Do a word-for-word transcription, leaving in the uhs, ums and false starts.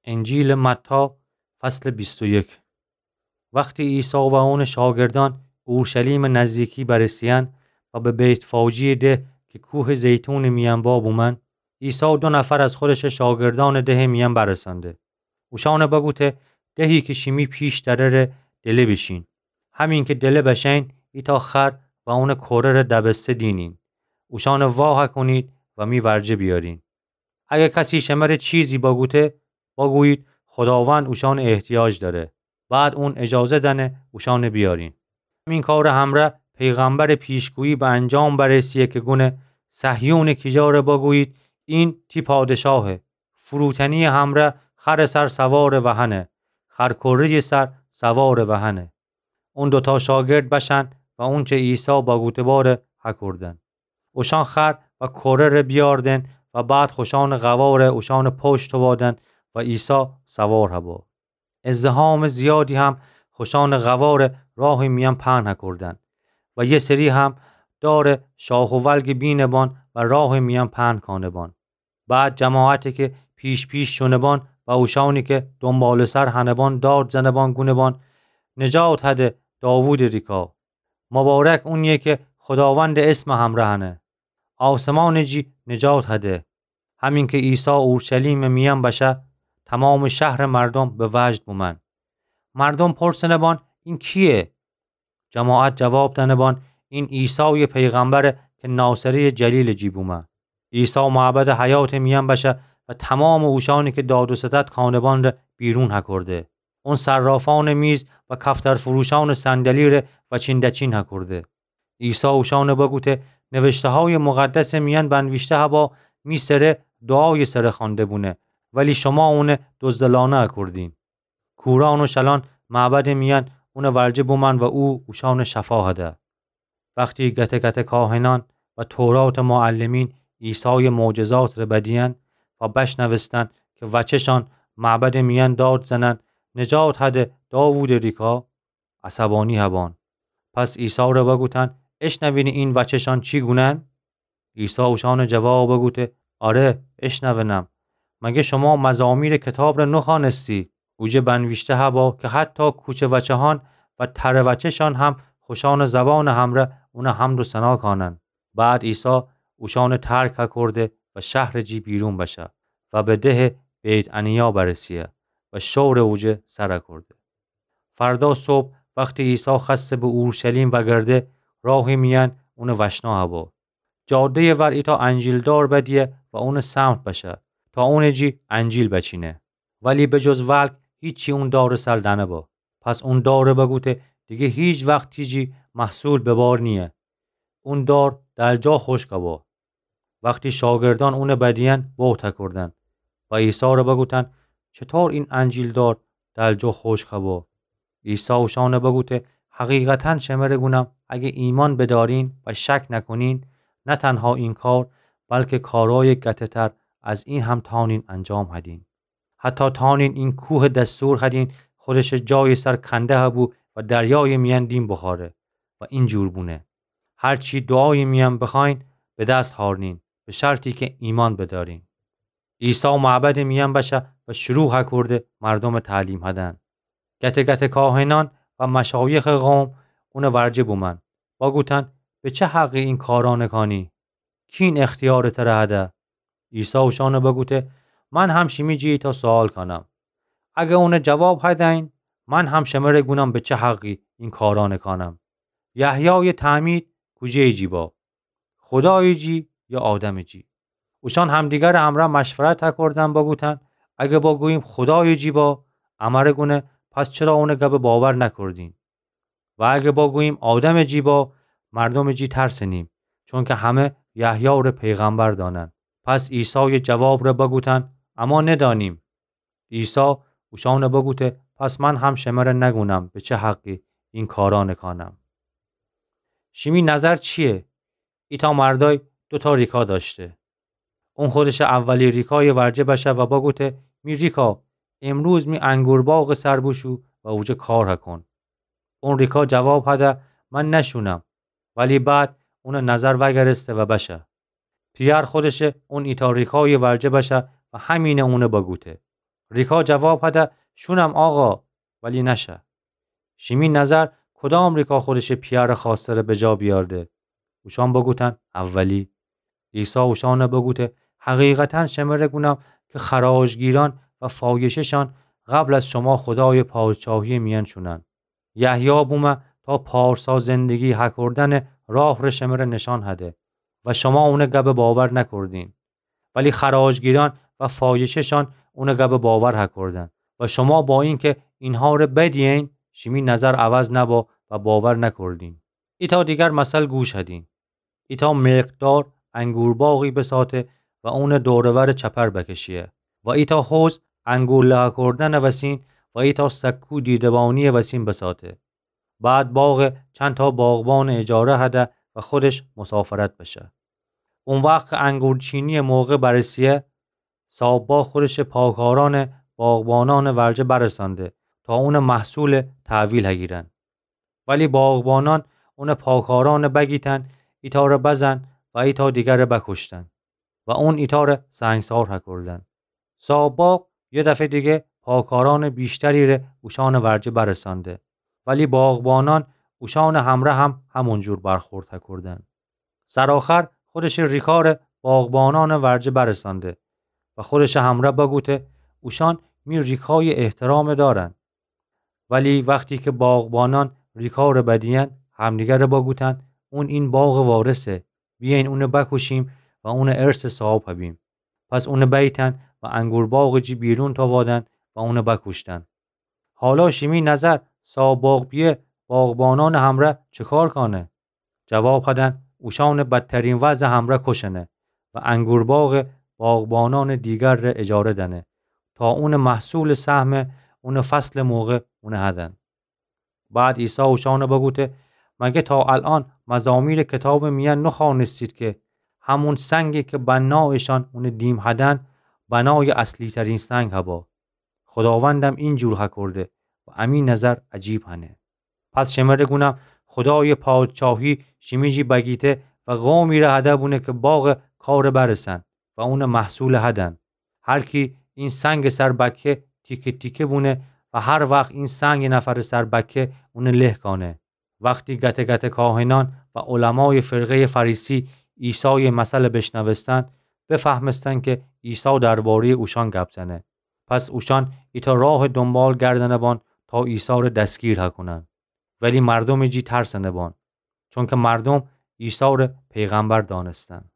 انجیل متی فصل بیست و یک. وقتی عیسی و اون شاگردان اورشلیم نزدیکی برسیان و به بیت فاجی ده که کوه زیتون میان با بومن، عیسی و دو نفر از خودش شاگردان ده میان برسانده. اوشان بگوته دهی که شیمی پیش درره دله بشین. همین که دله بشین ایتا خر و اون کوره دبسته دینین. اوشان واه کنید و می ورجه بیارین. اگه کسی شمر چیزی بگوته بگویید خداوند اوشان احتیاج داره. بعد اون اجازه دنه اوشان بیارین. این کار همراه پیغمبر پیشگویی به انجام برسیه که گونه صهیون کیجاره بگویید این تی پادشاهه. فروتنی همراه خر سر سوار وهنه. خرکوره سر سوار وهنه. اون دوتا شاگرد بشن و اون چه عیسی بگوته باره حکردن. اوشان خر و کوره رو بیاردن و بعد خوشان غواره اوشان پشت وادن و عیسی سوار هبا. ازدحام زیادی هم خوشان غواره راه میان پهن کردن و یه سری هم داره شاخ و ولگ بینبان و راه میان پهن کانبان. بعد جماعتی که پیش پیش شنبان و اوشانی که دنبال سر هنبان داد زنبان گونبان نجات هده داوود ریکا. مبارک اونیه که خداوند اسم همراهنه. آسمان جی نجات هده. همین که عیسی اورشلیم میان بشه تمام شهر مردم به وجد بومن. مردم پرسنبان این کیه؟ جماعت جواب دنبان این عیسی پیغمبره که ناصری جلیل جی بومن. عیسی معبد حیات میان بشه و تمام اوشانی که داد و ستد کانبان رو بیرون هکرده. اون صرافان میز و کفتر فروشان صندلی رو و چیندچین هکرده. عیسی اوشان بگوته نوشته های مقدس میان بنوشته هبا می سره دعای سره خانده بونه ولی شما اون دزدلانه کردین. کوران و شلان معبد میان اون ورجه بومن و او اوشان شفا هده. وقتی گته گته کاهنان و تورات معلمین عیسی معجزات رو بدین و بشنوستن که وچهشان معبد میان داد زنن نجات هده داوود ریکا عصبانی هبان. پس عیسی رو بگوتن اشنوین این وچهشان چی گونن؟ عیسی اوشان جواب بگوته آره اشنونم. مگه شما مزامیر کتاب رو نخوانستی؟ اوجه بنوشته هبا که حتی کوچه وچهان و تر وچهشان هم خوشان زبان همره اون حمد و ثنا کانن. بعد عیسی اوشان ترک کرده و شهر جی بیرون بشه و به ده بیت عنیا برسیه و شور اوجه سر کرده. فردا صبح وقتی عیسی خسته به اورشلیم و گرده راهی میان اون وشنا هبا. جاده ور ایتا انجیل دار بدیه و اون سمت بشه تا اون جی انجیل بچینه. ولی به جز ولک هیچی اون دار سلدنه با. پس اون دار بگوته دیگه هیچ وقت تیجی محصول به بار نیه. اون دار در جا خشک با. وقتی شاگردان اون بدیان بوت کردن و عیسی رو بگوتن چطور این انجیل دار در جا خشک با. عیسی اوشان بگوته حقیقتاً شمره گونم اگه ایمان بدارین و شک نکنین نه تنها این کار بلکه کارای گته‌تر از این هم تانین انجام هدین. حتی تانین این کوه دستور هدین خودش جای سر کنده هبو و دریای میان دین بخاره و این جور بونه. هرچی دعای میان بخواین به دست هارنین به شرطی که ایمان بدارین. عیسی معبد میان بشه و شروع کرده مردم تعلیم هدن. گته گته کاهنان و مشایخ قوم اون ورجه بومن. با گوتن به چه حقی این کاران کانی؟ کین اختیار تره هده؟ عیسی اوشان بگوته من هم شمی جی تا سوال کنم. اگه اون جواب هدین من هم شمره گونم به چه حقی این کاران کنم. یحیای تعمید کجای جی با؟ خدای جی یا آدم جی؟ اوشان همدیگر همراه مشورت کردن بگوتن اگه بگوییم خدای جی با امر گونه پس چرا اون گب باور نکردین؟ و اگه بگوییم آدم جی با مردم جی ترسنیم چون که همه یحیی رو پیغمبر دانن. پس عیسی جواب رو بگوتن اما ندانیم. عیسی اوشان بگوته پس من هم شمره نگونم به چه حقی این کاران کنم. شیمی نظر چیه؟ ایتا مردای دو تا ریکا داشته. اون خودش اولی ریکای ورجه بشه و بگوته می ریکا امروز می انگور باغ سربوشو و اوجه کار هکن. اون ریکا جواب هده من نشونم ولی بعد اون نظر وگرسته و بشه. پیر خودشه اون ایتا ریکای ورجه بشه و همینه اونه بگوته. ریکا جواب هده شونم آقا ولی نشه. شیمی نظر کدام ریکا خودش پیار خاصه به جا بیارده. اوشان بگوتن اولی. عیسی اوشان بگوته حقیقتا شمره گونم که خراجگیران و فایششان قبل از شما خدای پادشاهی میان شونن. یحیی بومه تا پارسا زندگی حکردن راه رو شمره نشان هده و شما اونه گب باور نکردین. ولی خراجگیران و فایششان اونه گب باور حکردن و شما با این که اینها رو بدین شیمی نظر عوض نبا و باور نکردین. ایتا دیگر مثل گوش هدین. ایتا مقدار انگور باغی بساته و اون دورور چپر بکشیه و ایتا خوز انگور له کردن وسین و ایتا سکو دیدبانی وسین بساته. بعد باغ چند تا باغبان اجاره هده و خودش مسافرت بشه. اون وقت انگور چینی موقع برسیه صاحب باغ خودش پاکاران باغبانان ورجه برسانده تا اون محصول تحویل هگیرن. ولی باغبانان اون پاکاران بگیتن ایتا رو بزن و ایتا دیگر رو بکشتن و اون ایتا رو سنگسار هکردن. صاحب باغ یه دفعه دیگه پاکاران بیشتری رو اوشان ورجه برسانده ولی باغبانان اوشان همره هم همونجور برخورد هکردن. سرآخر خودش ریکار باغبانان ورجه برسانده و خودش همره بگوته اوشان می ریکای احترام دارن. ولی وقتی که باغبانان ریکار بدین همدیگر بگوتن اون این باغ وارثه، بیاین اونو بکشیم و اون ارث صاحب هبیم. پس اونو بیتن و انگور باغ جی بیرون تا وادن و اونو بکشتن. حالا شیمی نظر صاحب باغ بیه باغبانان همره چه کار کنه؟ جواب هدن اوشان بدترین وضع همره کشنه و انگور باغ باغبانان دیگر رو اجاره دنه تا اون محصول سهم اون فصل موقع اون هدن. بعد عیسی اوشان بگوته مگه تا الان مزامیر کتاب میان نخوانستید که همون سنگی که بنایشان اون دیم هدن بنای اصلی ترین سنگ هبا. خداوندم این جور هکرده و امین نظر عجیب هنه. پس شمره گونم خدای پادشاهی شمیجی بگیته و قومی را هده بونه که باغ کار برسن و اون محصول هدن. هر کی این سنگ سربکه تیکه تیکه بونه و هر وقت این سنگ نفر سربکه اون له کانه. وقتی گته گته کاهنان و علمای فرقه فریسی عیسی مسئله بشنوستن بفهمستن که عیسی درباره اوشان گپ زنه. پس اوشان ایتا راه دنبال گردنه بان تا عیسی رو دستگیر هکنن. ولی مردم جی ترسنه بان چون که مردم عیسی رو پیغمبر دانستن.